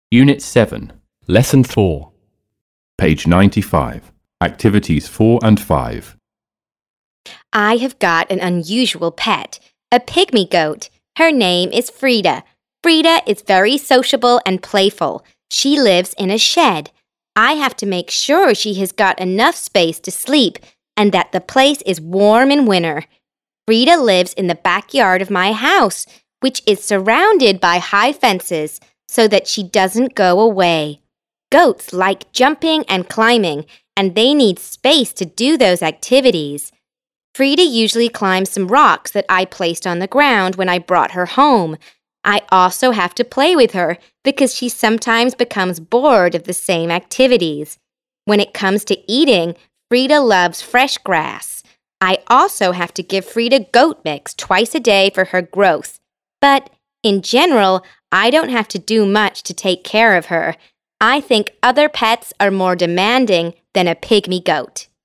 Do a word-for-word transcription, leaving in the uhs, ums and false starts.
Unit seven, Lesson four, page ninety-five, Activities four and five. I have got an unusual pet, a pygmy goat. Her name is Frida. Frida is very sociable and playful. She lives in a shed. I have to make sure she has got enough space to sleep and that the place is warm in winter. Frida lives in the backyard of my house, which is surrounded by high fences so that she doesn't go away. Goats like jumping and climbing, and they need space to do those activities. Frida usually climbs some rocks that I placed on the ground when I brought her home. I also have to play with her because she sometimes becomes bored of the same activities. When it comes to eating, Frida loves fresh grass. I also have to give Frida goat mix twice a day for her growth. But in general, I don't have to do much to take care of her. I think other pets are more demanding than a pygmy goat.